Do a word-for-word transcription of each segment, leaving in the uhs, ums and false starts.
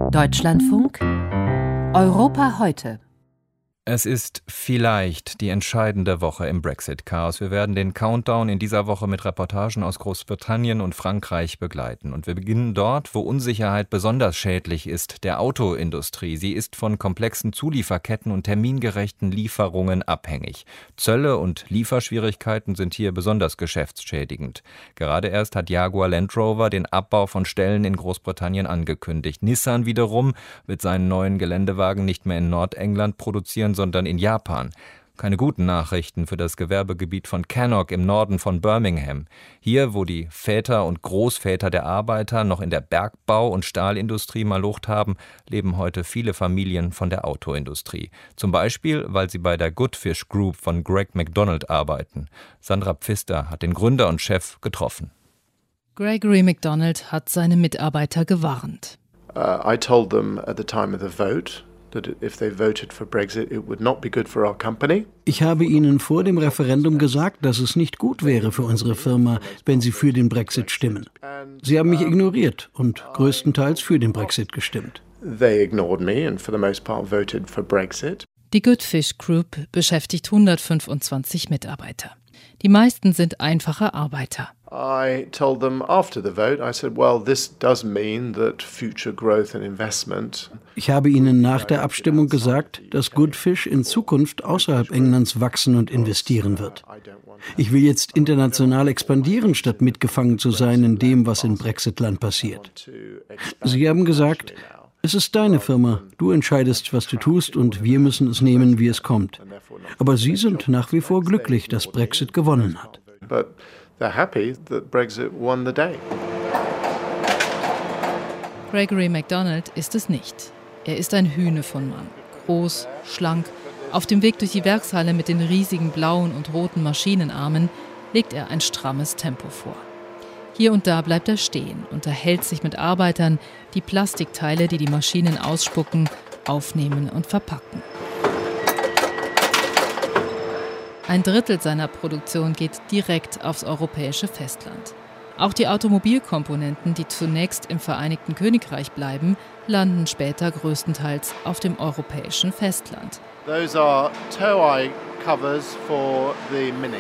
Deutschlandfunk Europa heute. Es ist vielleicht die entscheidende Woche im Brexit-Chaos. Wir werden den Countdown in dieser Woche mit Reportagen aus Großbritannien und Frankreich begleiten. Und wir beginnen dort, wo Unsicherheit besonders schädlich ist, der Autoindustrie. Sie ist von komplexen Zulieferketten und termingerechten Lieferungen abhängig. Zölle und Lieferschwierigkeiten sind hier besonders geschäftsschädigend. Gerade erst hat Jaguar Land Rover den Abbau von Stellen in Großbritannien angekündigt. Nissan wiederum wird seinen neuen Geländewagen nicht mehr in Nordengland produzieren, sondern in Japan. Keine guten Nachrichten für das Gewerbegebiet von Cannock im Norden von Birmingham. Hier, wo die Väter und Großväter der Arbeiter noch in der Bergbau- und Stahlindustrie malocht haben, leben heute viele Familien von der Autoindustrie. Zum Beispiel, weil sie bei der Goodfish Group von Greg McDonald arbeiten. Sandra Pfister hat den Gründer und Chef getroffen. Gregory McDonald hat seine Mitarbeiter gewarnt. Uh, I told them at the time of the vote that if they voted for Brexit, it would not be good for our company. Ich habe ihnen vor dem Referendum gesagt, dass es nicht gut wäre für unsere Firma, wenn sie für den Brexit stimmen. Sie haben mich ignoriert und größtenteils für den Brexit gestimmt. They ignored me and for the most part voted for Brexit. Die Goodfish Group beschäftigt hundertfünfundzwanzig Mitarbeiter. Die meisten sind einfache Arbeiter. I told them after the vote, I said, well, this does mean that future growth and investment. Ich habe ihnen nach der Abstimmung gesagt, dass Goodfish in Zukunft außerhalb Englands wachsen und investieren wird. Ich will jetzt international expandieren, statt mitgefangen zu sein in dem, was in Brexitland passiert. Sie haben gesagt, es ist deine Firma, du entscheidest, was du tust und wir müssen es nehmen, wie es kommt. Aber sie sind nach wie vor glücklich, dass Brexit gewonnen hat. But they're happy that Brexit won the day. Gregory McDonald ist es nicht. Er ist ein Hühne von Mann. Groß, schlank. Auf dem Weg durch die Werkshalle mit den riesigen blauen und roten Maschinenarmen legt er ein strammes Tempo vor. Hier und da bleibt er stehen, unterhält sich mit Arbeitern, die Plastikteile, die die Maschinen ausspucken, aufnehmen und verpacken. Ein Drittel seiner Produktion geht direkt aufs europäische Festland. Auch die Automobilkomponenten, die zunächst im Vereinigten Königreich bleiben, landen später größtenteils auf dem europäischen Festland. Those are tow-eye covers for the Mini.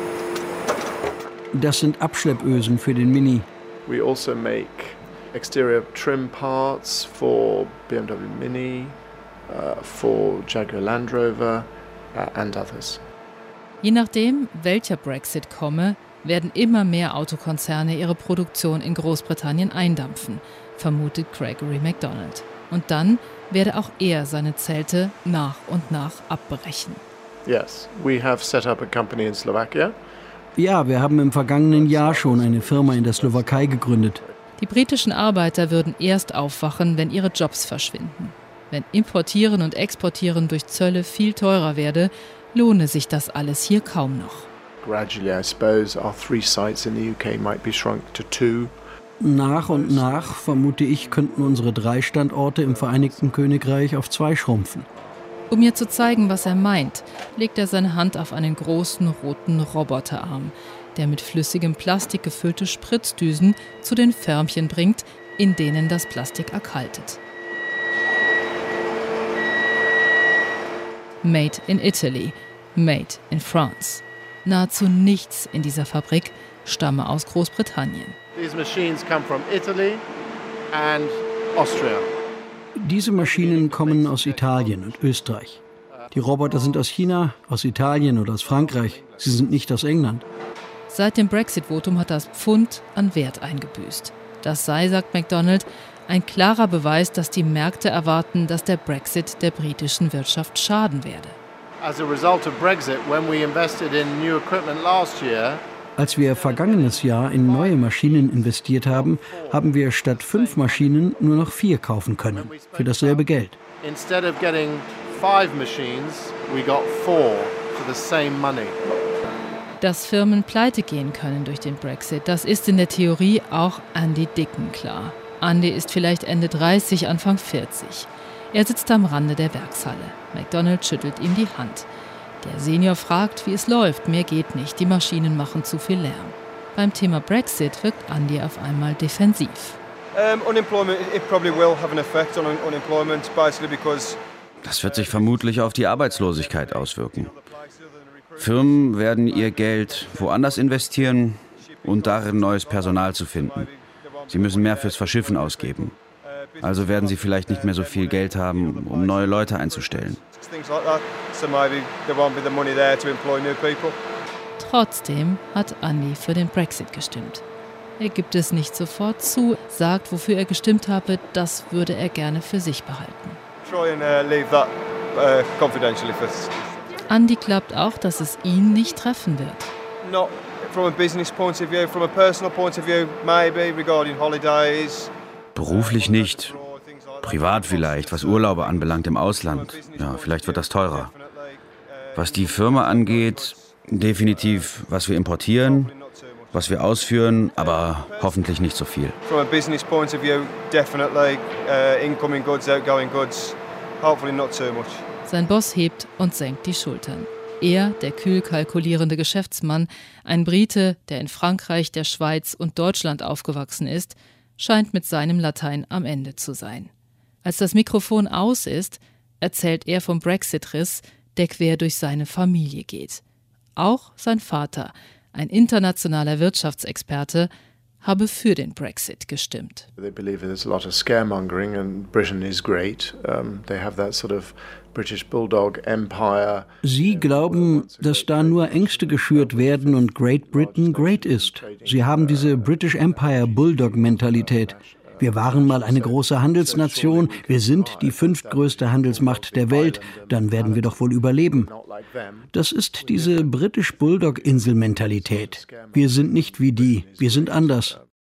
Das sind Abschleppösen für den Mini. We also make exterior trim parts for B M W Mini, uh, for Jaguar Land Rover uh, and others. Je nachdem, welcher Brexit komme, werden immer mehr Autokonzerne ihre Produktion in Großbritannien eindampfen, vermutet Gregory McDonald. Und dann werde auch er seine Zelte nach und nach abbrechen. Yes, we have set up a company in Slovakia. Ja, wir haben im vergangenen Jahr schon eine Firma in der Slowakei gegründet. Die britischen Arbeiter würden erst aufwachen, wenn ihre Jobs verschwinden. Wenn Importieren und Exportieren durch Zölle viel teurer werde, lohne sich das alles hier kaum noch. Gradually, I suppose, our three sites in the U K might be shrunk to two. Nach und nach, vermute ich, könnten unsere drei Standorte im Vereinigten Königreich auf zwei schrumpfen. Um mir zu zeigen, was er meint, legt er seine Hand auf einen großen roten Roboterarm, der mit flüssigem Plastik gefüllte Spritzdüsen zu den Förmchen bringt, in denen das Plastik erkaltet. Made in Italy, made in France. Nahezu nichts in dieser Fabrik stamme aus Großbritannien. These machines come from Italy and Austria. Diese Maschinen kommen aus Italien und Österreich. Die Roboter sind aus China, aus Italien oder aus Frankreich. Sie sind nicht aus England. Seit dem Brexit-Votum hat das Pfund an Wert eingebüßt. Das sei, sagt McDonald, ein klarer Beweis, dass die Märkte erwarten, dass der Brexit der britischen Wirtschaft schaden werde. As a result of Brexit, when we invested in new equipment last year, Als wir vergangenes Jahr in neue Maschinen investiert haben, haben wir statt fünf Maschinen nur noch vier kaufen können, für dasselbe Geld. instead of getting five machines, we got four for the same money. Dass Firmen pleite gehen können durch den Brexit, das ist in der Theorie auch Andy Dicken klar. Andy ist vielleicht Ende dreißig, Anfang vierzig. Er sitzt am Rande der Werkshalle. McDonald schüttelt ihm die Hand. Der Senior fragt, wie es läuft. Mehr geht nicht, die Maschinen machen zu viel Lärm. Beim Thema Brexit wirkt Andy auf einmal defensiv. Das wird sich vermutlich auf die Arbeitslosigkeit auswirken. Firmen werden ihr Geld woanders investieren und darin neues Personal zu finden. Sie müssen mehr fürs Verschiffen ausgeben. Also werden sie vielleicht nicht mehr so viel Geld haben, um neue Leute einzustellen. Trotzdem hat Andy für den Brexit gestimmt. Er gibt es nicht sofort zu, sagt, wofür er gestimmt habe, das würde er gerne für sich behalten. Andy glaubt auch, dass es ihn nicht treffen wird. Beruflich nicht. Privat vielleicht, was Urlaube anbelangt im Ausland. Ja, vielleicht wird das teurer. Was die Firma angeht, definitiv, was wir importieren, was wir ausführen, aber hoffentlich nicht so viel. From a business point of view, definitely uh, incoming goods, outgoing goods, hopefully not too much. Sein Boss hebt und senkt die Schultern. Er, der kühl kalkulierende Geschäftsmann, ein Brite, der in Frankreich, der Schweiz und Deutschland aufgewachsen ist, scheint mit seinem Latein am Ende zu sein. Als das Mikrofon aus ist, erzählt er vom Brexit-Riss, der quer durch seine Familie geht. Auch sein Vater, ein internationaler Wirtschaftsexperte, habe für den Brexit gestimmt. They believe there's a lot of scaremongering and Britain is great. Um, they have that sort of British Bulldog Empire. Sie glauben, dass da nur Ängste geschürt werden und Great Britain great ist. Sie haben diese British Empire Bulldog Mentalität. Wir waren mal eine große Handelsnation, wir sind die fünftgrößte Handelsmacht der Welt, dann werden wir doch wohl überleben. Das ist diese British Bulldog Insel Mentalität. Wir sind nicht wie die, wir sind anders.